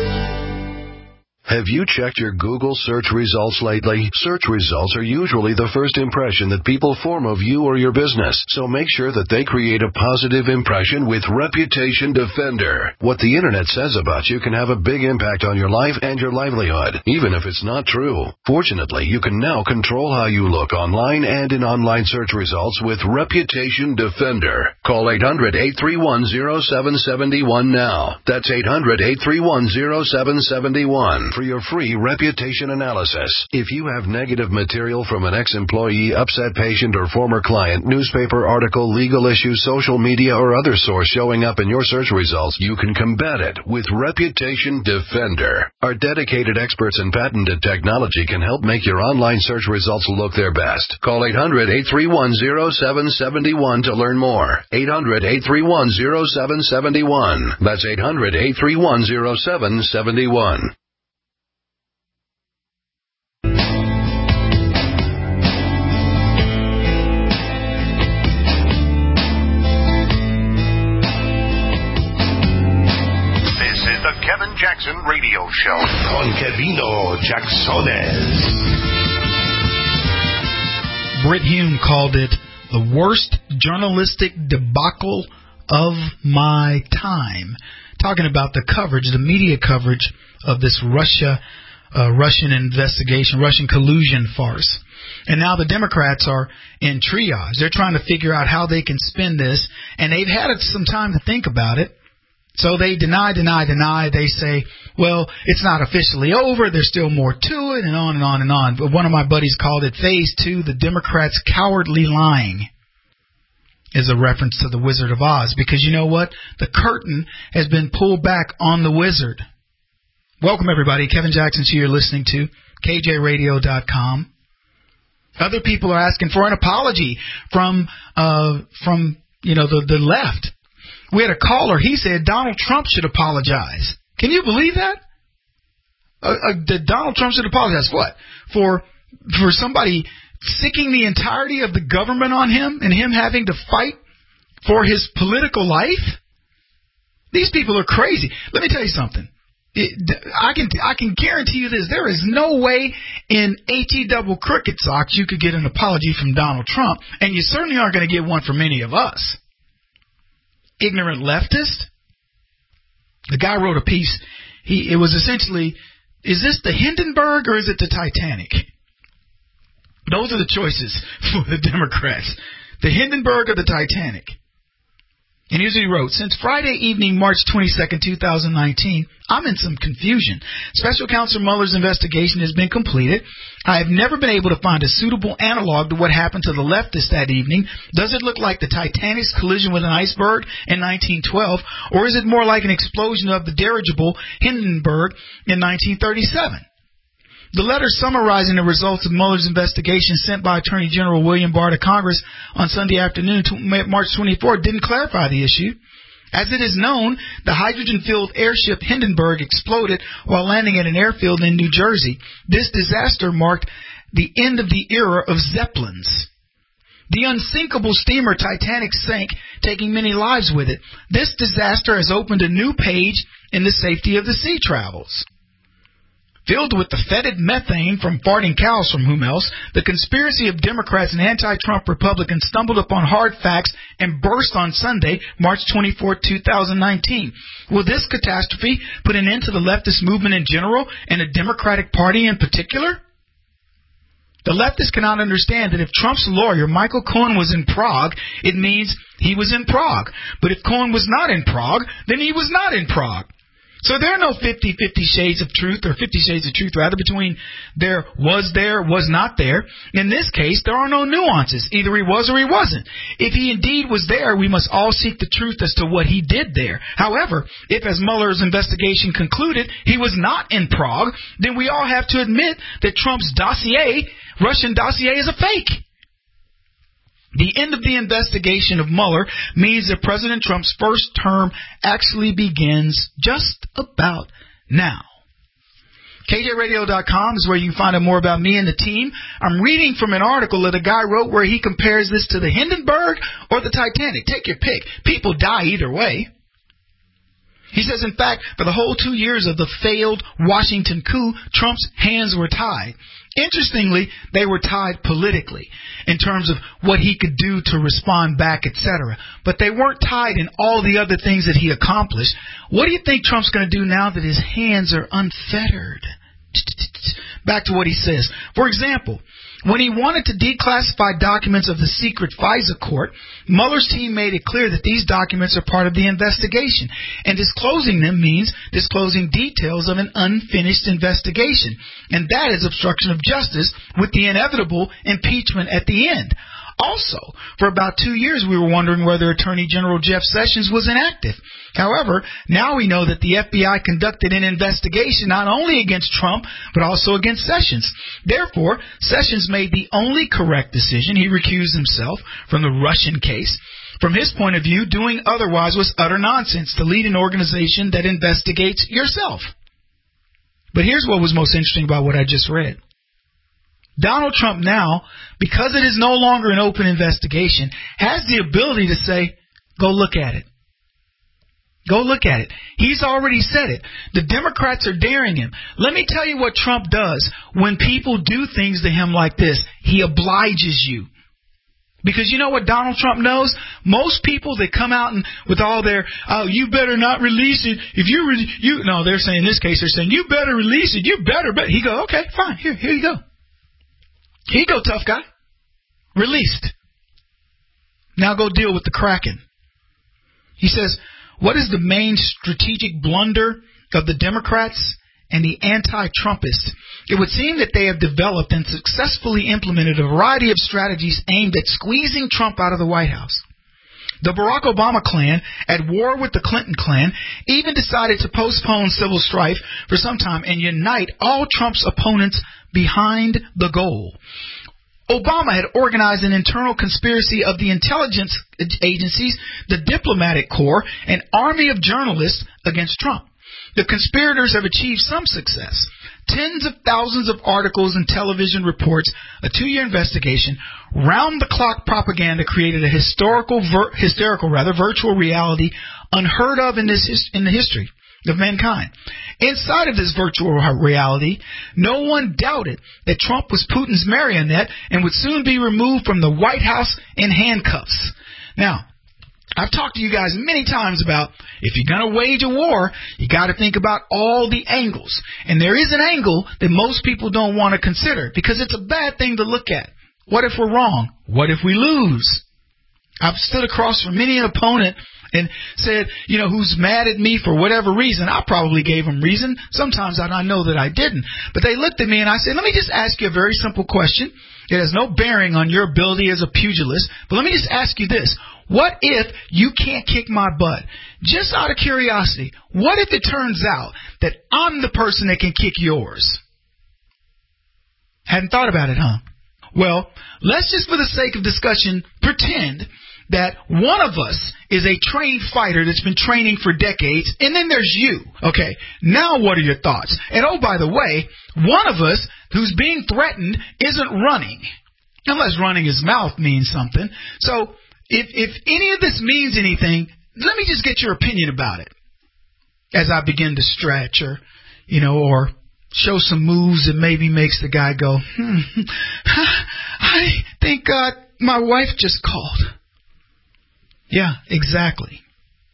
Have you checked your Google search results lately? Search results are usually the first impression that people form of you or your business, so make sure that they create a positive impression with Reputation Defender. What the internet says about you can have a big impact on your life and your livelihood, even if it's not true. Fortunately, you can now control how you look online and in online search results with Reputation Defender. Call eight hundred, eight three one, zero seven seven one now. That's eight hundred, eight three one, zero seven seven one. For your free reputation analysis. If you have negative material from an ex-employee, upset patient, or former client, newspaper article, legal issue, social media, or other source showing up in your search results, you can combat it with Reputation Defender. Our dedicated experts in patented technology can help make your online search results look their best. Call eight hundred, eight three one, zero seven seven one to learn more. eight hundred, eight three one, zero seven seven one. That's eight hundred, eight three one, zero seven seven one. Kevin Jackson Radio Show. Con Kevino Jacksones. Brit Hume called it the worst journalistic debacle of my time, talking about the coverage, the media coverage of this Russia, uh, Russian investigation, Russian collusion farce. And now the Democrats are in triage. They're trying to figure out how they can spin this, and they've had some time to think about it. So they deny, deny, deny. They say, well, it's not officially over. There's still more to it, and on and on and on. But one of my buddies called it Phase Two, the Democrats' cowardly lying, is a reference to the Wizard of Oz. Because you know what? The curtain has been pulled back on the wizard. Welcome, everybody. Kevin Jackson, you're listening to K J radio dot com. Other people are asking for an apology from, uh, from you know, the, the left. We had a caller. He said Donald Trump should apologize. Can you believe that? Uh, uh, that Donald Trump should apologize for what? For for somebody sicking the entirety of the government on him and him having to fight for his political life? These people are crazy. Let me tell you something. It, I can I can guarantee you this. There is no way in AT double cricket socks you could get an apology from Donald Trump, and you certainly aren't going to get one from any of us. Ignorant leftist. The guy wrote a piece. He it was essentially, is this the Hindenburg or is it the Titanic? Those are the choices for the Democrats. The Hindenburg or the Titanic. And here's what he wrote. Since Friday evening, March twenty-second, twenty nineteen, I'm in some confusion. Special Counsel Mueller's investigation has been completed. I have never been able to find a suitable analog to what happened to the leftists that evening. Does it look like the Titanic's collision with an iceberg in nineteen twelve, or is it more like an explosion of the dirigible Hindenburg in nineteen thirty-seven? The letter summarizing the results of Mueller's investigation sent by Attorney General William Barr to Congress on Sunday afternoon, March twenty-fourth, didn't clarify the issue. As it is known, the hydrogen-filled airship Hindenburg exploded while landing at an airfield in New Jersey. This disaster marked the end of the era of Zeppelins. The unsinkable steamer Titanic sank, taking many lives with it. This disaster has opened a new page in the safety of the sea travels. Filled with the fetid methane from farting cows from whom else, the conspiracy of Democrats and anti-Trump Republicans stumbled upon hard facts and burst on Sunday, March twenty-fourth, twenty nineteen. Will this catastrophe put an end to the leftist movement in general and the Democratic Party in particular? The leftists cannot understand that if Trump's lawyer, Michael Cohen, was in Prague, it means he was in Prague. But if Cohen was not in Prague, then he was not in Prague. So there are no fifty-fifty shades of truth, or fifty shades of truth, rather, between there was there, was not there. In this case, there are no nuances. Either he was or he wasn't. If he indeed was there, we must all seek the truth as to what he did there. However, if, as Mueller's investigation concluded, he was not in Prague, then we all have to admit that Trump's dossier, Russian dossier, is a fake. The end of the investigation of Mueller means that President Trump's first term actually begins just about now. K J radio dot com is where you can find out more about me and the team. I'm reading from an article that a guy wrote where he compares this to the Hindenburg or the Titanic. Take your pick. People die either way. He says, in fact, for the whole two years of the failed Washington coup, Trump's hands were tied. Interestingly, they were tied politically in terms of what he could do to respond back, et cetera. But they weren't tied in all the other things that he accomplished. What do you think Trump's going to do now that his hands are unfettered? Back to what he says. For example, when he wanted to declassify documents of the secret FISA court, Mueller's team made it clear that these documents are part of the investigation, and disclosing them means disclosing details of an unfinished investigation, and that is obstruction of justice with the inevitable impeachment at the end. Also, for about two years we were wondering whether Attorney General Jeff Sessions was inactive. However, now we know that the F B I conducted an investigation not only against Trump, but also against Sessions. Therefore, Sessions made the only correct decision. He recused himself from the Russian case. From his point of view, doing otherwise was utter nonsense to lead an organization that investigates yourself. But here's what was most interesting about what I just read. Donald Trump now, because it is no longer an open investigation, has the ability to say, go look at it. Go look at it. He's already said it. The Democrats are daring him. Let me tell you what Trump does when people do things to him like this. He obliges you. Because you know what Donald Trump knows? Most people that come out and with all their, oh, you better not release it. If you, re- you, no, they're saying in this case, they're saying, you better release it. You better, but he go, okay, fine. Here, here you go. Here you go, tough guy. Released. Now go deal with the Kraken. He says, what is the main strategic blunder of the Democrats and the anti-Trumpists? It would seem that they have developed and successfully implemented a variety of strategies aimed at squeezing Trump out of the White House. The Barack Obama clan, at war with the Clinton clan, even decided to postpone civil strife for some time and unite all Trump's opponents behind the goal. Obama had organized an internal conspiracy of the intelligence agencies, the diplomatic corps, an army of journalists against Trump. The conspirators have achieved some success. Tens of thousands of articles and television reports, a two-year investigation, round-the-clock propaganda created a historical, ver, hysterical rather, virtual reality unheard of in this in the history of mankind. Inside of this virtual reality, no one doubted that Trump was Putin's marionette and would soon be removed from the White House in handcuffs. Now, I've talked to you guys many times about if you're going to wage a war, you got to think about all the angles. And there is an angle that most people don't want to consider because it's a bad thing to look at. What if we're wrong? What if we lose? I've stood across from many an opponent and said, you know, who's mad at me for whatever reason. I probably gave them reason. Sometimes I know that I didn't. But they looked at me and I said, let me just ask you a very simple question. It has no bearing on your ability as a pugilist. But let me just ask you this. What if you can't kick my butt? Just out of curiosity, what if it turns out that I'm the person that can kick yours? Hadn't thought about it, huh? Well, let's just for the sake of discussion pretend that one of us is a trained fighter that's been training for decades, and then there's you. Okay, now what are your thoughts? And oh, by the way, one of us who's being threatened isn't running, unless running his mouth means something. So if if any of this means anything, let me just get your opinion about it as I begin to stretch or, you know, or show some moves that maybe makes the guy go, hmm, I think uh, my wife just called. Yeah, exactly.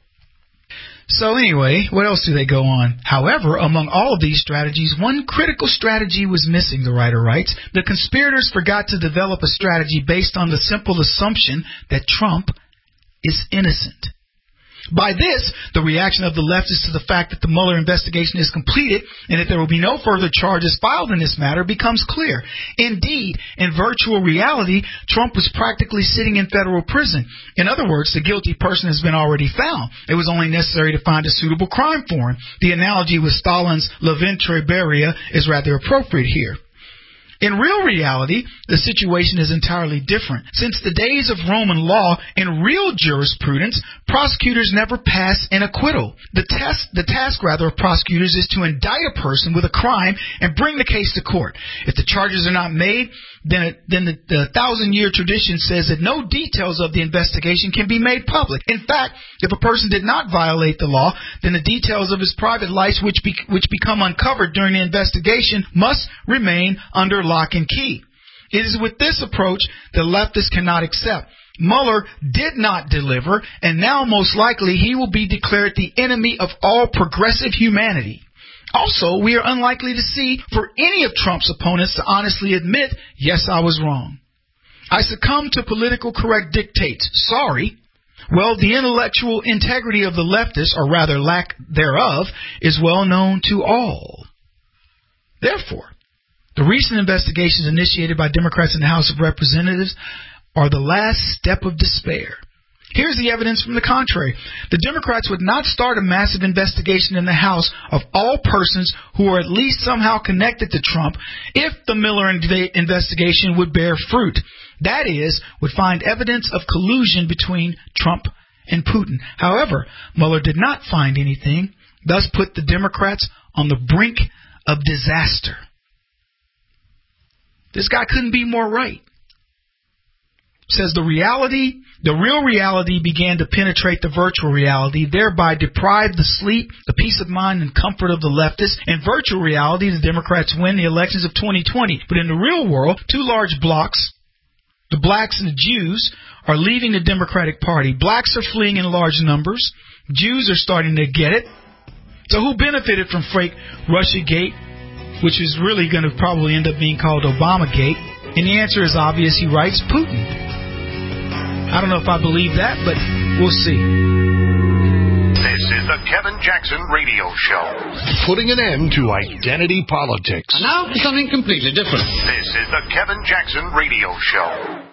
So anyway, what else do they go on? However, among all of these strategies, one critical strategy was missing, the writer writes. The conspirators forgot to develop a strategy based on the simple assumption that Trump is innocent. By this, the reaction of the leftists to the fact that the Mueller investigation is completed and that there will be no further charges filed in this matter becomes clear. Indeed, in virtual reality, Trump was practically sitting in federal prison. In other words, the guilty person has been already found. It was only necessary to find a suitable crime for him. The analogy with Stalin's Le Ventre Beria is rather appropriate here. In real reality, the situation is entirely different. Since the days of Roman law, in real jurisprudence, prosecutors never pass an acquittal. The test, the task rather of prosecutors is to indict a person with a crime and bring the case to court. If the charges are not made, then, it, then the, the thousand-year tradition says that no details of the investigation can be made public. In fact, if a person did not violate the law, then the details of his private life, which be, which become uncovered during the investigation, must remain under lock and key. It is with this approach that leftists cannot accept. Mueller did not deliver, and now most likely he will be declared the enemy of all progressive humanity. Also, we are unlikely to see for any of Trump's opponents to honestly admit, yes, I was wrong. I succumbed to political correct dictates. Sorry. Well, the intellectual integrity of the leftists, or rather lack thereof, is well known to all. Therefore, the recent investigations initiated by Democrats in the House of Representatives are the last step of despair. Here's the evidence from the contrary. The Democrats would not start a massive investigation in the House of all persons who are at least somehow connected to Trump if the Mueller investigation would bear fruit. That is, would find evidence of collusion between Trump and Putin. However, Mueller did not find anything, thus put the Democrats on the brink of disaster. This guy couldn't be more right. Says the reality, the real reality began to penetrate the virtual reality, thereby deprived the sleep, the peace of mind, and comfort of the leftists. In virtual reality, the Democrats win the elections of twenty twenty. But in the real world, two large blocs, the blacks and the Jews, are leaving the Democratic Party. Blacks are fleeing in large numbers. Jews are starting to get it. So who benefited from fake Russiagate, which is really going to probably end up being called Obamagate? And the answer is obvious, he writes, Putin. I don't know if I believe that, but we'll see. This is the Kevin Jackson Radio Show. Putting an end to identity politics. And now for something completely different. This is the Kevin Jackson Radio Show.